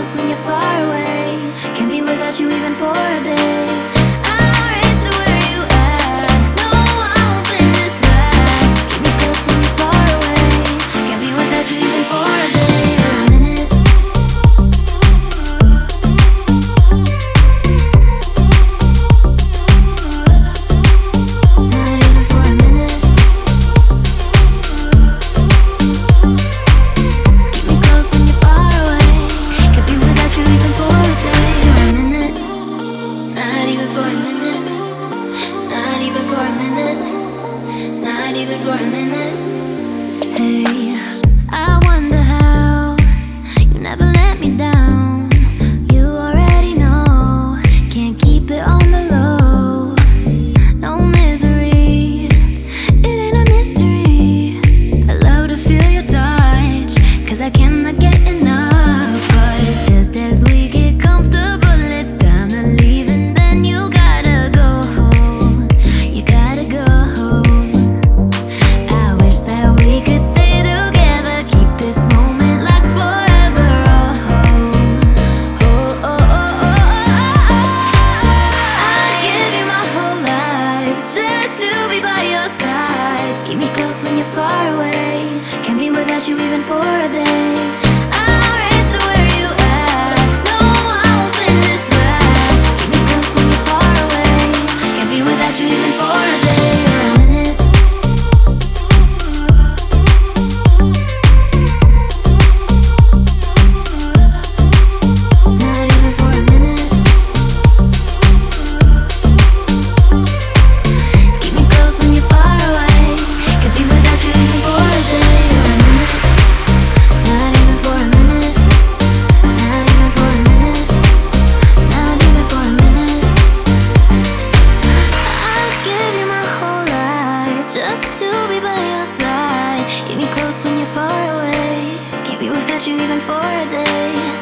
close when you're far away. Can't be without you even for a day. I'll race to where you at. No, I won't finish last. Keep me close when you're far away. Can't be without you even for a day or a minute. Not even for a minute. Keep me close when you're far away. Can't be without you even for a day or a minute. Not even for a minute. Not even for a minute. Not even for a minute. Hey, I wonder how you never let me down. You already know, can't keep it on the low. No misery, it ain't a mystery. I love to feel your touch, 'cause I cannot get enough. But just as we get comfortable, it's time to leave, and then you gotta go. You gotta go. I wish that we could stay together, keep this moment like forever. Oh, oh, oh, oh, oh. I'd give you my whole life just to be by your side. Keep me close when you're far away. Can't be without you even for a day. I'll race to where you at. No, I won't finish last. Keep me close when you're far away. Can't be without you even for a day or a minute. Not even for a minute. Keep me close when you're far away. Can't be without you even for a day or a minute. Not even for a minute. Not even for a minute. Not even for a minute. I'd give you my whole life just to be by your side. Keep me close when you're far away. Can't be without you even for a day.